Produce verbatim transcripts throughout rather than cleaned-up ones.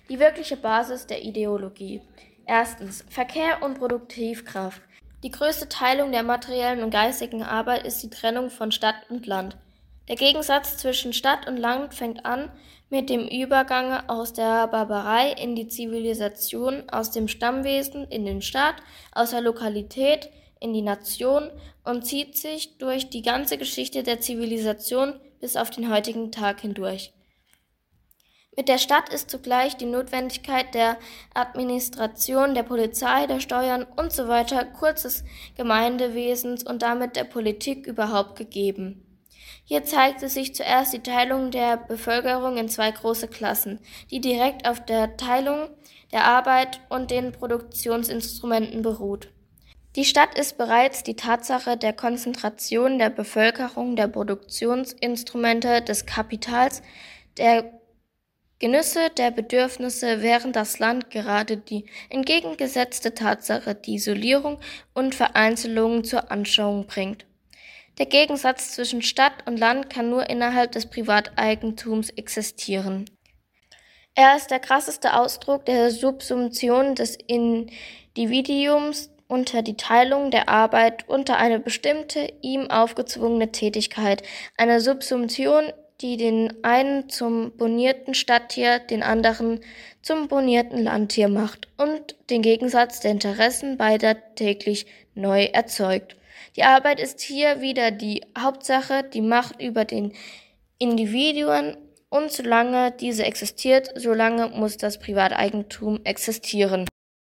Die wirkliche Basis der Ideologie. Erstens. Verkehr und Produktivkraft. Die größte Teilung der materiellen und geistigen Arbeit ist die Trennung von Stadt und Land. Der Gegensatz zwischen Stadt und Land fängt an mit dem Übergang aus der Barbarei in die Zivilisation, aus dem Stammwesen in den Staat, aus der Lokalität in die Nation und zieht sich durch die ganze Geschichte der Zivilisation bis auf den heutigen Tag hindurch. Mit der Stadt ist zugleich die Notwendigkeit der Administration, der Polizei, der Steuern und so weiter, kurz des Gemeindewesens und damit der Politik überhaupt gegeben. Hier zeigte sich zuerst die Teilung der Bevölkerung in zwei große Klassen, die direkt auf der Teilung der Arbeit und den Produktionsinstrumenten beruht. Die Stadt ist bereits die Tatsache der Konzentration der Bevölkerung, der Produktionsinstrumente, des Kapitals, der Genüsse, der Bedürfnisse, während das Land gerade die entgegengesetzte Tatsache, die Isolierung und Vereinzelung zur Anschauung bringt. Der Gegensatz zwischen Stadt und Land kann nur innerhalb des Privateigentums existieren. Er ist der krasseste Ausdruck der Subsumption des Individuums unter die Teilung der Arbeit unter eine bestimmte, ihm aufgezwungene Tätigkeit, eine Subsumption, die den einen zum bonierten Stadttier, den anderen zum bonierten Landtier macht und den Gegensatz der Interessen beider täglich neu erzeugt. Die Arbeit ist hier wieder die Hauptsache, die Macht über den Individuen, und solange diese existiert, solange muss das Privateigentum existieren.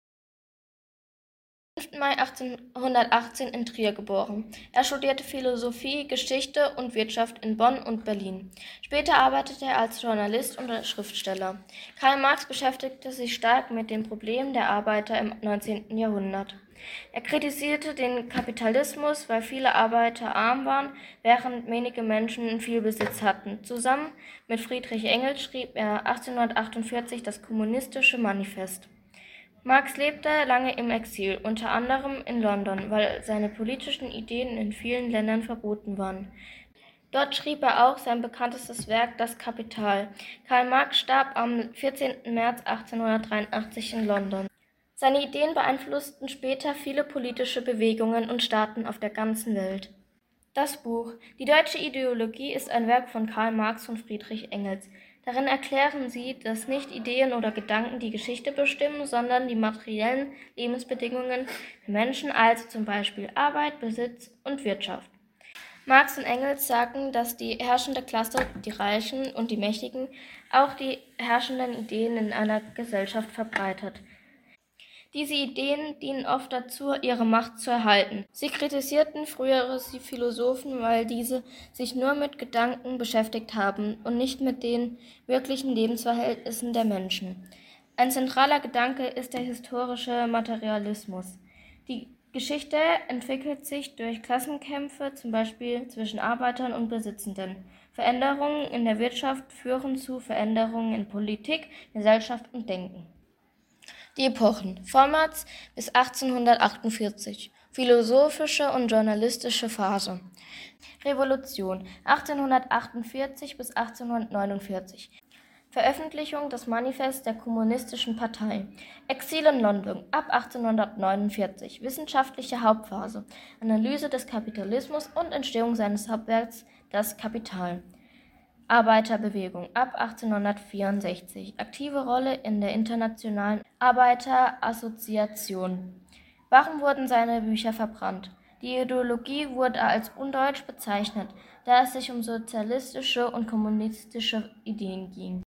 fünften Mai achtzehnhundertachtzehn in Trier geboren. Er studierte Philosophie, Geschichte und Wirtschaft in Bonn und Berlin. Später arbeitete er als Journalist und Schriftsteller. Karl Marx beschäftigte sich stark mit den Problemen der Arbeiter im neunzehnten Jahrhundert. Er kritisierte den Kapitalismus, weil viele Arbeiter arm waren, während wenige Menschen viel Besitz hatten. Zusammen mit Friedrich Engels schrieb er achtzehnhundertachtundvierzig das Kommunistische Manifest. Marx lebte lange im Exil, unter anderem in London, weil seine politischen Ideen in vielen Ländern verboten waren. Dort schrieb er auch sein bekanntestes Werk Das Kapital. Karl Marx starb am vierzehnten März achtzehnhundertdreiundachtzig in London. Seine Ideen beeinflussten später viele politische Bewegungen und Staaten auf der ganzen Welt. Das Buch Die deutsche Ideologie ist ein Werk von Karl Marx und Friedrich Engels. Darin erklären sie, dass nicht Ideen oder Gedanken die Geschichte bestimmen, sondern die materiellen Lebensbedingungen der Menschen, also zum Beispiel Arbeit, Besitz und Wirtschaft. Marx und Engels sagen, dass die herrschende Klasse, die Reichen und die Mächtigen, auch die herrschenden Ideen in einer Gesellschaft verbreitet. Diese Ideen dienen oft dazu, ihre Macht zu erhalten. Sie kritisierten frühere Philosophen, weil diese sich nur mit Gedanken beschäftigt haben und nicht mit den wirklichen Lebensverhältnissen der Menschen. Ein zentraler Gedanke ist der historische Materialismus. Die Geschichte entwickelt sich durch Klassenkämpfe, zum Beispiel zwischen Arbeitern und Besitzenden. Veränderungen in der Wirtschaft führen zu Veränderungen in Politik, Gesellschaft und Denken. Die Epochen: Vormärz bis achtzehnhundertachtundvierzig, philosophische und journalistische Phase. Revolution achtzehnhundertachtundvierzig bis achtzehnhundertneunundvierzig. Veröffentlichung des Manifests der Kommunistischen Partei. Exil in London ab achtzehnhundertneunundvierzig. Wissenschaftliche Hauptphase. Analyse des Kapitalismus und Entstehung seines Hauptwerks Das Kapital. Arbeiterbewegung ab achtzehnhundertvierundsechzig. Aktive Rolle in der Internationalen Arbeiterassoziation. Warum wurden seine Bücher verbrannt? Die Ideologie wurde als undeutsch bezeichnet, da es sich um sozialistische und kommunistische Ideen ging.